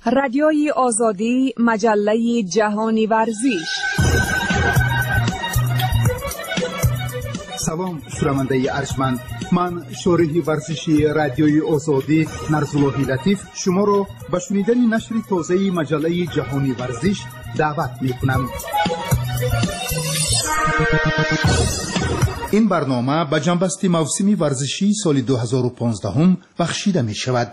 رادیوی آزادی، مجله جهانی ورزش. سلام شنونده ارجمند، من شارح ورزشی رادیوی آزادی نرزالله لطیف شما را به شنیدن نشر تازه مجله جهانی ورزش دعوت می‌کنم. این برنامه به جنبسته موسمی ورزشی سال 2015 بخشیده می شود.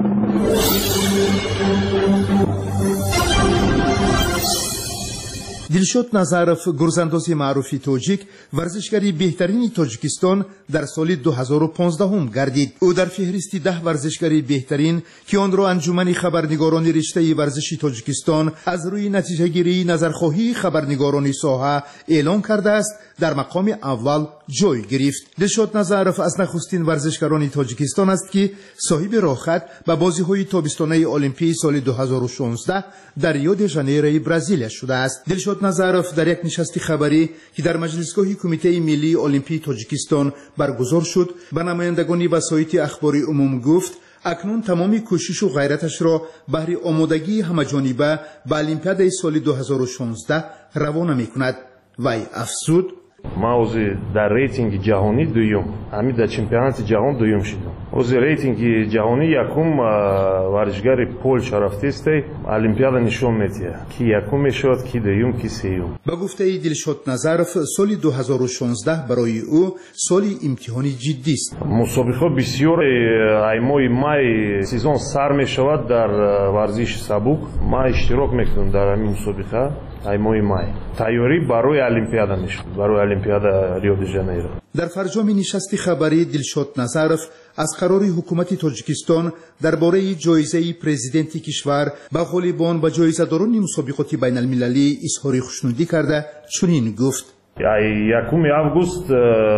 دلشاد نظرف، گرزانداز معروف تاجیک، ورزشکاری بهترین تاجیکستان در سال 2015 گردید. او در فهرست 10 ورزشکاری بهترین که آن را انجمن خبرنگاران رشته ورزشی تاجیکستان از روی نتیجه گیری نظرخواهی خبرنگاران ساحه اعلام کرده است در مقام اول جای گرفت. دلشاد نظرف از نخستین ورزشکاران تاجیکستان است که صاحب راهخط به بازی‌های تابستانه المپیک سال 2016 در ریو دی ژانیرو برزیل شده است. دلشاد نظرف در یک نشست خبری که در مجلسگاه کمیته ملی المپیک تاجیکستان برگزار شد به نمایندگان وسایط اخباری عموم گفت اکنون تمامی کوشش و غیرتش را بهر آمادگی همه‌جانبه به المپیاد سال 2016 روانه می‌کند. وی افزود: ما اوزی در ریتینگ جهانی دویم، همین در چمپیونات جهان دویم شدم. اوزی ریتینگ جهانی یکم ورزشکار پولش رفته است، المپیاد نشون میده کی یکم میشد، کی دویم، کی سوم. با گفته دلشاد نظرف سال 2016 برای او سال امتحانی جدی است. مسابقه بسیار ایمای مای سیزن سر میشود در ورزش سبک. ما اشتراک میکنم در این مسابقه ایمای مای. تیاری برای المپیاد میشه، برای المپیاد ریو دی ژانیرو. در فرجام نشست خبری دلشاد نظرف از قرار حکومت تاجیکستان درباره جایزه پرزیدنت کشور به غالبان و جایزه‌داران مسابقات بین المللی اظهار خوشنودی کرده چنین گفت: یکم август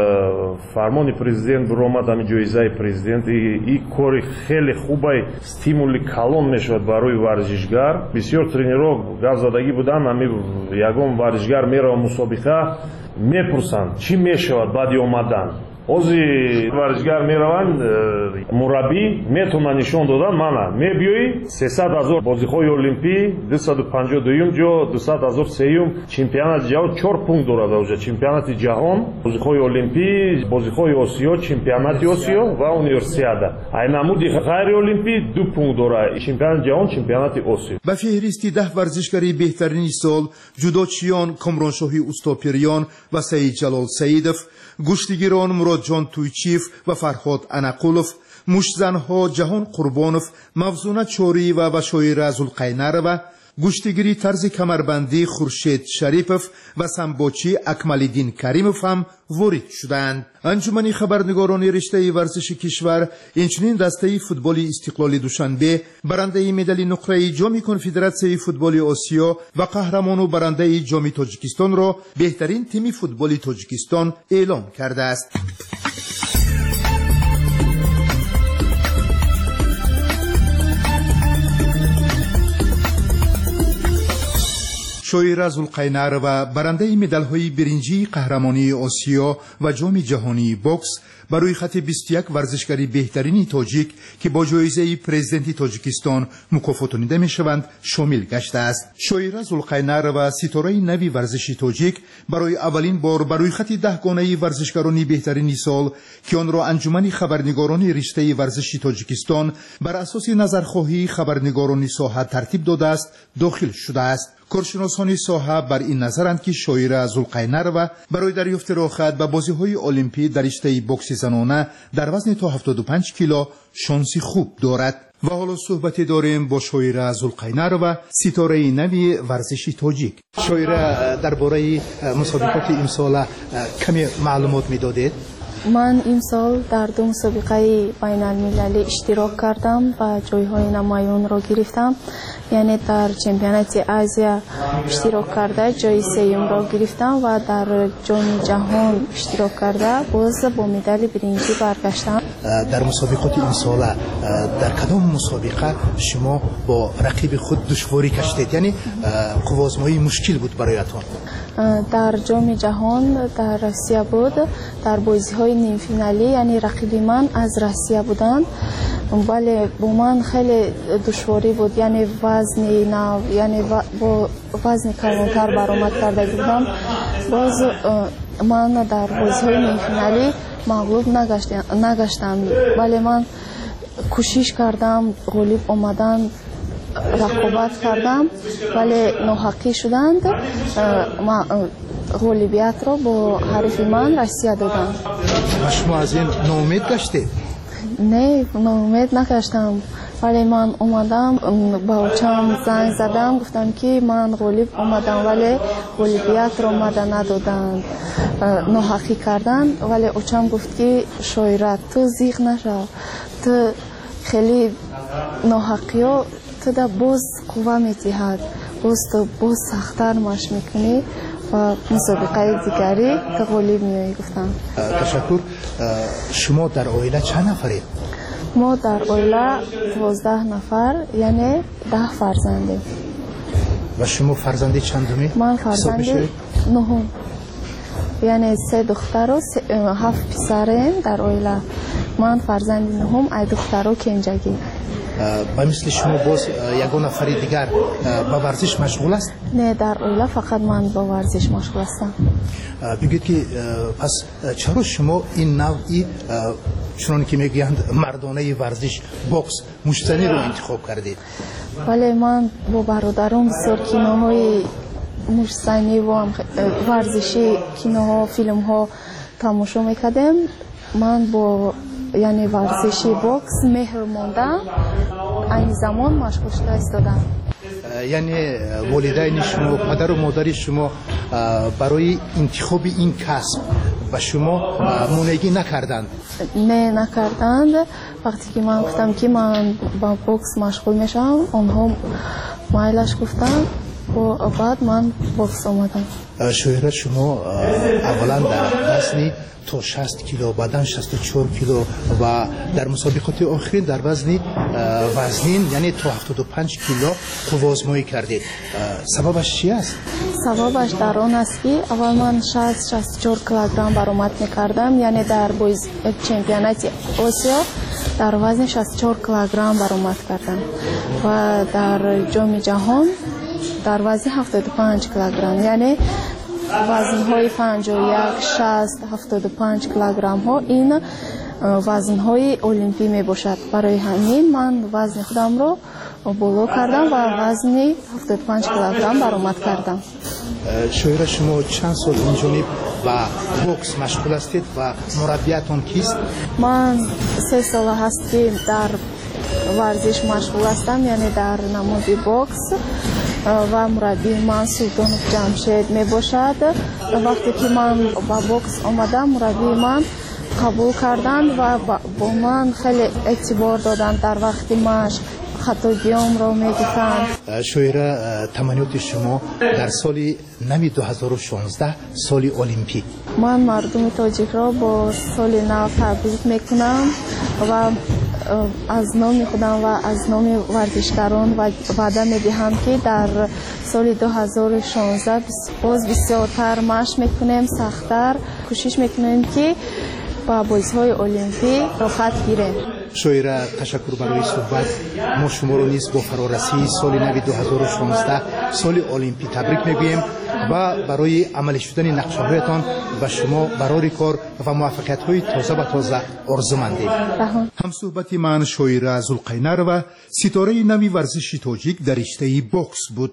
فرمان پرزیدنت برآمد ام جایزه پرزیدنت این کار خیلی خوبه استیمولی کلان میشود برای ورزشکار. بسیار ترینرها گازدگی بودن ام یگان ورزشکار میره مسابقه میپرسند چی میشود بعد اومدن. اوزی ورزشکار میروند مربی میتونه نشون دادن مانا میبیوی 300,000 بازی‌های المپیک 252 جو 200,000 سیوم چمپیونات جهان 4 پونکت دارد. اوجا چمپیونات جهان بازی‌های المپیک بازی‌های آسیا چمپیونات آسیا و اونیورسیادا ای نمودی غیر المپیک 2 پونکت دارد چمپیونات جهان چمپیونات آسیا. با فهرست 10 ورزشکاری بهترین سال جودوچیان کامرانشاهی اوستاپیریان و سعید جلال سعیدов، گوشتگیران مراد جان تویچیف و فرهاد انقولوف، مشتزنها جهان قربانوف، موزونه چوری و بشایر زلقینر و گوشتگیری طرز کمربندی خورشید شریفوف و سمباچی اکمالدین کریموف هم وارد شدند. انجمن خبرنگاران رشته ورزش کشور اینچنین دسته فوتبال استقلال دوشنبه برنده مدال نقره جام کنفدراسیون فوتبال آسیا و قهرمان و برنده جام تاجیکستان را بهترین تیم فوتبال تاجیکستان اعلام کرده است. شایر زلقینر و برنده مدال‌های برنجی قهرمانی آسیا و جام جهانی بوکس برای خط 21 ورزشکاری بهترین تاجیک که با جایزه پرزیدنت تاجیکستان مکافاتانیده میشوند شامل گشته است. شایر زلقینر و ستاره نوی ورزشی تاجیک برای اولین بار برای خط 10 گانه ورزشکاران بهترین سال که آن را انجمن خبرنگاران رشته ورزشی تاجیکستان بر اساس نظرخواهی خبرنگاران ساحه ترتیب داده است داخل شده است. کارشناسان ساحه بر این نظرند که شایر زلقینر و برای دریافت راهخط به بازی‌های المپیک در رشته بوکس زنانه در وزن تا 75 کیلو شانسی خوب دارد. و حالا صحبت داریم با شایر زلقینر و ستاره نوی ورزشی تاجیک. شایر درباره مسابقات امسال کمی معلومات میدادید؟ من امسال در 2 مسابقه بین المللی اشتراک کردم و جایهای نمایان را گرفتم. یعنی در چمپیونات آسیا اشتراک کرده جای سوم را گرفتم و در جام جهان اشتراک کرده باز با مدال برنجی برگشتم. در مسابقات این سال در کدام مسابقه شما با رقیب خود دشواری کشیدید؟ یعنی قوازمایی مشکل بود برایتان؟ дар ҷоми ҷаҳон дар Россия буд. Дар бозиҳои нимфиналӣ, яъне рақиби ман аз Россия буданд, вале бо ман хеле душворӣ буд, яъне вазни нав, яъне бо вазни калонтар баромад карда будам. боз ман дар бозиҳои нимфиналӣ мағлуб нагаштам, вале ман кӯшиш кардам ғолиб омадан рақобат кардам, вале ноҳақӣ шуданд. ғолибиятро бо ҳарифи ман Россия доданд. шумо аз ин ноумед гаштед? Не, ноумед нагаштам, вале ман омадам, ба очам занг задам, гуфтам ки ман ғолиб омадам, вале ғолибиятро мада надоданд, ноҳақӣ карданд. Вале очам гуфт ки Шоира, ту зиқ нашав, ту хеле ноҳақиҳо туда боз қувва метиҳад, боз сахттар машқ мекунӣ ва мусобиқаи дигари ту ғолиб меоӣ, гуфтам. Ташаккур. шумо дар оила чанд нафаред? мо дар оила 12 нафар, яъне 10 фарзандем. ва шумо фарзанди чандуме? ман фарзанди нуҳум, яъне 3 духтару 7 писарем дар оила. ман фарзанди нуҳум, ай духтару кенҷагӣ. ба мисли шумо боз ягон нафари дигар ба варзиш машғул аст? Не, дар оила фақат ман ба варзиш машғул ҳастам. бигӯед ки пас чаро шумо ин навъи чуноне ки мегӯянд мардонаи варзиш бокс муштзаниро интихоб кардед? вале ман бо бародарам бисёр киноҳои муштзанӣ ва варзиши киноҳо, филмҳо тамошо мекардем. ман бо яъне варзиши бокс меҳр мондам, айни замон машғул шуда истодам. яъне волидайни шумо, падару модари шумо барои интихоби ин касб ба шумо монегӣ накарданд? Не, накарданд. вақте ки ман гуфтам ки ман ба бокс машғул мешавам, онҳо майлаш гуфтанд, баъд ман бокс омадам. Шоира, шумо аввалан дар вазни то 60 кило, баъдан 64 кило ва дар мусобиқоти охирин дар вазни вазнин, яъне то 75 кило қуввозмоӣ кардед. сабабаш чи аст? сабабаш дар он аст ки аввал ман 60-64 килограмм баромад мекардам, яъне дар чемпионати Осиё дар вазни 64 килограмм баромад кардам ва дар ҷоми ҷаҳон дар вазни 75 килограмм, яъне вазнҳои 51, 60, 75 килограммҳо ин вазнҳои олимпӣ мебошад. барои ҳамин ман вазни худамро боло кардам ва вазни 75 килограмм баромад кардам. шоира, шумо чанд сол инҷониб ба бокс машғул ҳастед ва мураббиятон кист? ман 3 сола ҳаст ки дар варзиш машғул ҳастам, яъне дар намуди бокс, ва мураббии ман Султонов Ҷамшед мебошад. вақте ки ман ба бокс омадам, мураббии ман қабул карданд ва бо ман хеле эътибор доданд. дар вақти машқ хаттогиёмро мегӯфанд. шоира, таманниёти шумо дар соли нави 2016 соли олимпӣ? ман мардуми тоҷикро бо соли нав табрик мекунам ва аз номи худам ва аз номи варзишгарон ваъда медиҳам ки дар соли 2016 боз бисёртар машқ мекунем, сахттар кӯшиш мекунем ки ба бозиҳои олимпӣ роҳат гирем. шоира, ташаккур барои суҳбат. мо шуморо низ бо фарорасии соли нави 2016 соли олимпӣ табрик мегӯем ва барои амалӣ шудани нақшаҳоятон ба шумо барори кор ва муваффақиятҳои тоза ба тоза орзумандем. ҳамсӯҳбати ман Шоира Зулқайнарова, ситораи нави варзиши тоҷик дар риштаи бокс буд.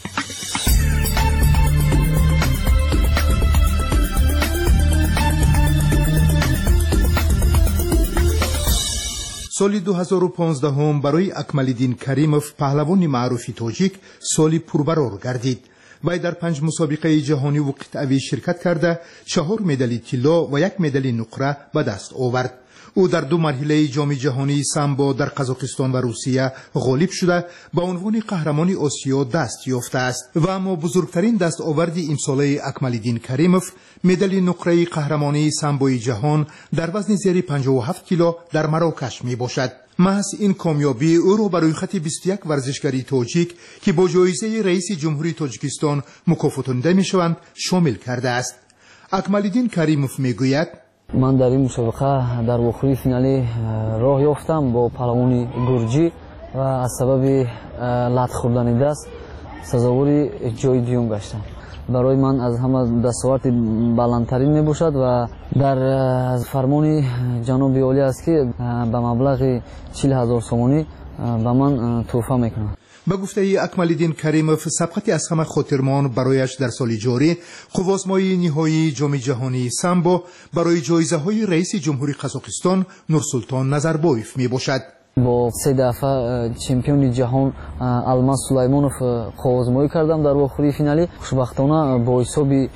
соли 2015 барои Акмалиддин Каримов, паҳлавони маъруфи тоҷик, соли пурбарор гардид. вай дар 5 мусобиқаи ҷаҳониву қитъавӣ ширкат карда 4 медали тилло ва 1 медали нуқра ба даст овард. او در 2 مرحله جام جهانی سامبو در قزاقستان و روسیه غالب شده به عنوان قهرمان آسیا دست یافته است و اما بزرگترین دستاورد امساله اکمالدین کریموف مدال نقره قهرمانی سامبوی جهان در وزن زیر 57 کیلو در مراکش می باشد. محض این کامیابی او را برای خط 21 ورزشکاری تاجیک که با جایزه رئیس جمهوری تاجیکستان مکافاتانیده می شوند شامل کرده است. اکمالدین کریموف می گوید من در این مسابقه در آخری فینالی راه یافتم با پهلوان گرجی و از سبب لط خوردن دست سزاوار جای دوم گشتم. برای من از همه دستاورد بلندترین می باشد و در فرمان جناب عالی است که به مبلغ 40,000 سومانی به من تحفه میکنند. به گفته اکمالدین کریموف سبقتی از همه خاطرمان برایش در سال جاری قوازمای نهایی جام جهانی سامبو برای جایزه های رئیس جمهوری قزاقستان نورسلطان نظربایف می باشد. با 3 دفعه چمپیون جهان الماس سلیمانوف قوازمایی کردم در آخری فینالی. خوشبختانه با حساب 10-0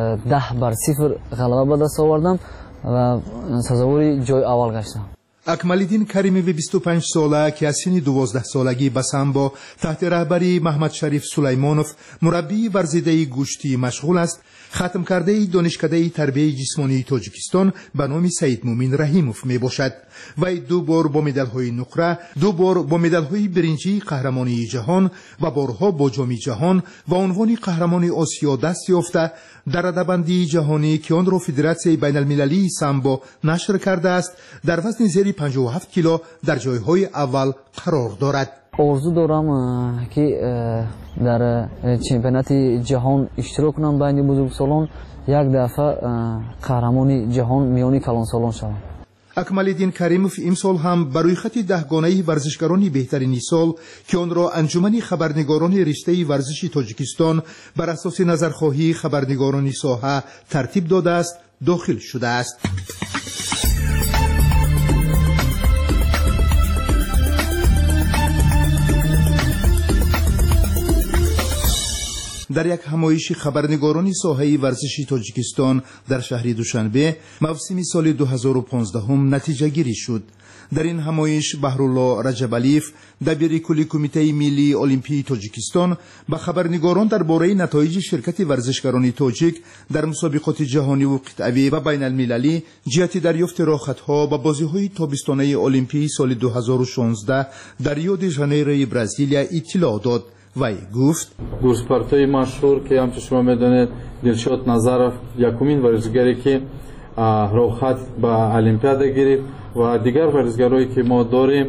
غلبه به دست آوردم و سزاوار جای اول گشتم. اکمالدین کریموف 25 ساله که از سن 12 سالگی به سامبو تحت رهبری محمد شریف سلیمانوف مربی ورزیده گوشتی مشغول است، ختم کرده دانشکده تربیت جسمانی تاجیکستان به نام سید مومن رحیموف می باشد. وی 2 بار با مدال های نقره، 2 بار با مدال های برنجی قهرمانی جهان و بارها با جام جهان و عنوان قهرمان آسیا دست یافته. در رده‌بندی جهانی که آن را فدراسیون بین المللی سامبو نشر کرده است در وزن زیر 57 کیلو در جایهای اول قرار دارد. آرزو دارم که در چمپیونات جهان اشتراک کنم بین بزرگسالان، یک دفعه قهرمان جهان میانی کلانسالان شوم. اکمالدین کریموف امسال هم برای خط 10 گانه ورزشکاران بهترین سال که آن را انجمن خبرنگاران رشته ورزشی تاجیکستان بر اساس نظرخواهی خبرنگاران ساحه ترتیب داده است داخل شده است. در یک همایش خبرنگاران ساحه ورزشی تاجیکستان در شهر دوشنبه موسم سال 2015 نتیجه گیری شد. در این همایش بهرالله رجبالیف دبیر کل کمیته ملی المپی تاجیکستان به خبرنگاران درباره نتایج شرکت ورزشکاران تاجیک در مسابقات جهانی و قطعی و بین المللی جهت دریافت راهخطها و بازی‌های تابستانه المپی سال 2016 در ریو دی ژانیرو برزیلیا اطلاع داد. وی گفت گورسپارتای مشهور که همچون شما میدونید دلشاد نظرов یکمین ورزشکاری که راهخط به المپیادا گرفت و دیگر ورزشکارایی که ما داریم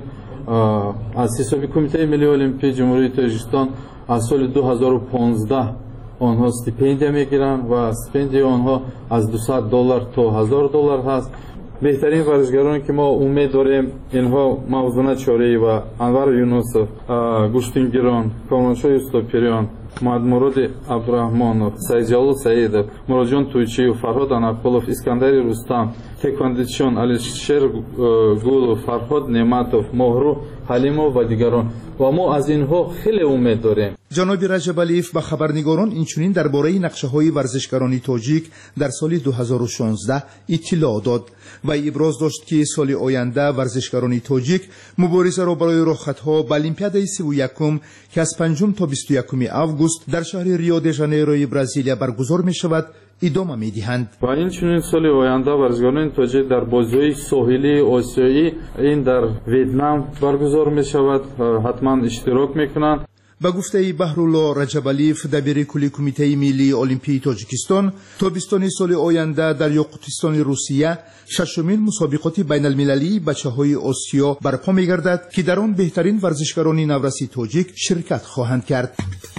از حساب کمیته ملی المپی جمهوری تاجیکستان از سال 2015 آنها استیپندیا میگیرن و استیپندیا آنها از $200 تا $1000 هست. بهترین ورزشکارانی که ما امید داریم اینها موزونه چاری و انور یونوسف، گوشتین گیران، کامرانشاه یوسفپیریان، محمد مراد عبدالرحمانов، سعید جلال سعیدов، مراد تویچیев، فرهاد انقلов، اسکندر رستم، تکواندوچیان علیشیر گولov، فرهاد نعمتov، مهرو حلیمov و دیگران و ما از اینها خیلی امید داریم. جناب رجبالیف به خبرنگاران اینچنین درباره نقشه‌های ورزشکاران تاجیک در سال 2016 اطلاع داد و ابراز داشت که سال آینده ورزشکاران تاجیک مبارزه را برای راهخطها به المپیادای 31 که از 5 تا 21 آگوست در شهر ریو دی ژانیرو برزیلیا برگزار می شود ادامه می دهند. و اینچنین سال آینده ورزشکاران تاجیک در بازی‌های ساحلی آسیایی این در ویتنام برگزار می شود، حتما اشتراک میکنند. به گفته بهرالله رجبالیف دبیر کل کمیته ملی المپی تاجیکستان تابستان سال آینده در یاقوتستان روسیه 6مین مسابقات بین المللی بچه‌های آسیا برپا می‌گردد که در آن بهترین ورزشکاران نورسی تاجیک شرکت خواهند کرد.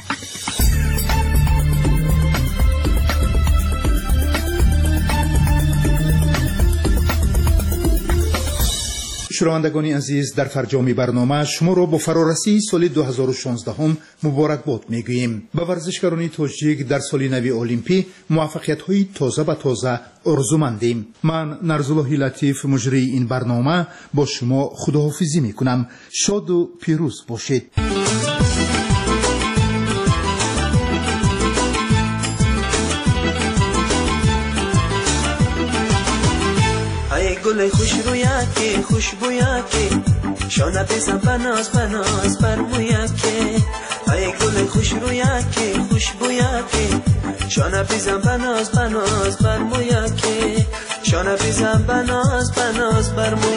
شنوندگان عزیز، در فرجام برنامه شما را با فرارسی سال 2016 مبارکباد میگوییم. به ورزشکاران تاجیک در سال نو المپی موفقیت‌های تازه به تازه آرزومندیم. من نرزالله لطیف مجری این برنامه با شما خداحافظی میکنم. شاد و پیروز باشید. گل خوش رویکی خوشبویکی شانه بزن بناز بناز بر مویکی ای گل خوش رویکی خوشبویکی شانه بزن بناز بناز بر مویکی شانه بزن بناز بناز بر مویکی